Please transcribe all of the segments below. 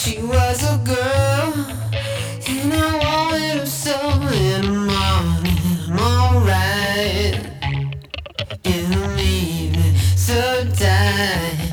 She was a girl, and I wanted her so in the morning. I'm alright, in the evening, so tired.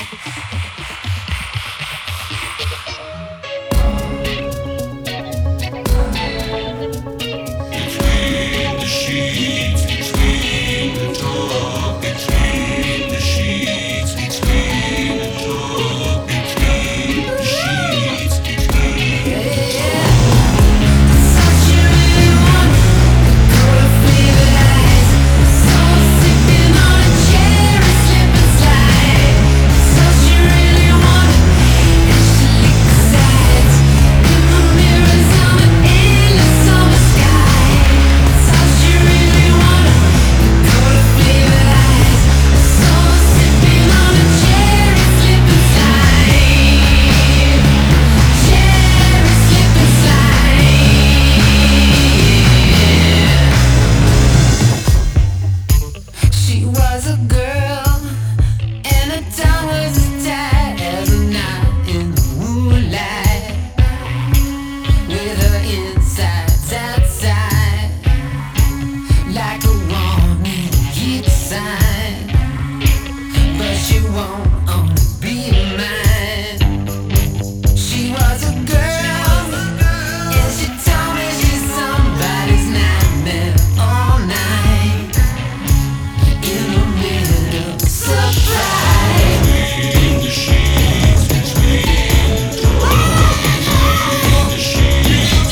She was a girl, and her tongue was as tight as a knot in the moonlight, with her insides outside, like a warning, keep a sign, but she won't only be mine. She was a girl, and she told me she's somebody's nightmare all night. In the middle of surprise, between the sheets, between the doors, between the sheets,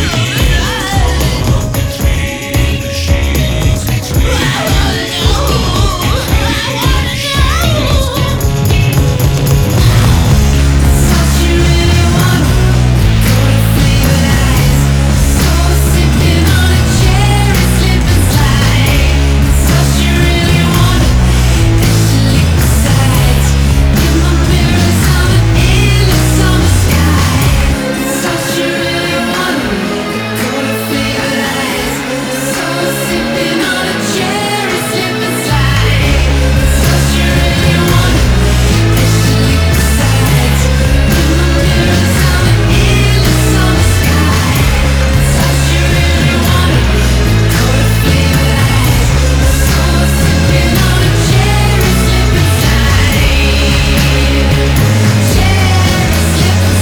between the sheets, between so she really wanna go to fever eyes, so sipping on a cherry, slip and slide. So she really wanna lick the sides in the mirrors of an endless summer sky. So she really wanna go to fever eyes, so sipping on a cherry, slip and slide. So she really wanna lick the sides in the mirrors of an endless summer sky. So she really wanna go to fever eyes, so sipping on a cherry, slip and slide. Cherry, slip and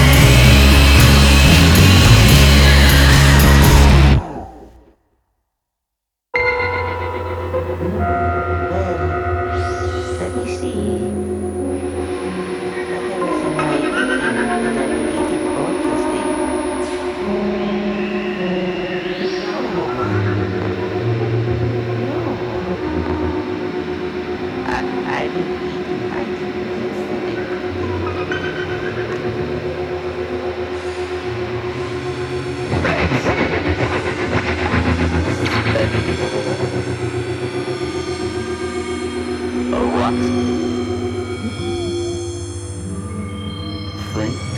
Let me see. There was a night that dedicated all Tuesday. No. I've been eating ice. Oh, what? Frank?